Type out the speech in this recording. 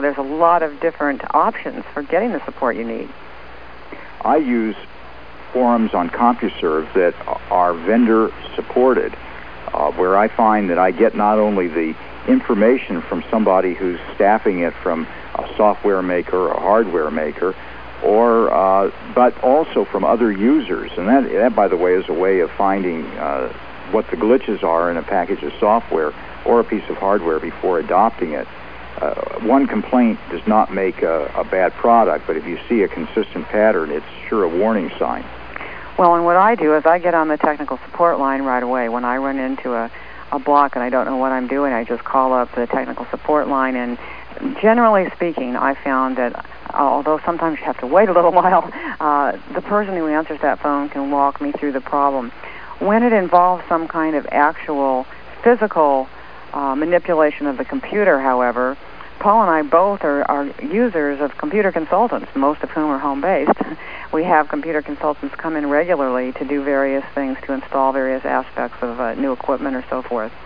There's a lot of different options for getting the support you need. I use forums on CompuServe that are vendor-supported, where I find that I get not only the information from somebody who's staffing it from a software maker or a hardware maker, but also from other users. And that, by the way, is a way of finding what the glitches are in a package of software or a piece of hardware before adopting it. One complaint does not make a bad product, but if you see a consistent pattern, it's sure a warning sign. Well, and what I do is I get on the technical support line right away. When I run into a block and I don't know what I'm doing, I just call up the technical support line, and generally speaking, I found that although sometimes you have to wait a little while, the person who answers that phone can walk me through the problem. When it involves some kind of actual physical manipulation of the computer, however, Paul and I both are users of computer consultants, most of whom are home-based. We have computer consultants come in regularly to do various things, to install various aspects of new equipment or so forth.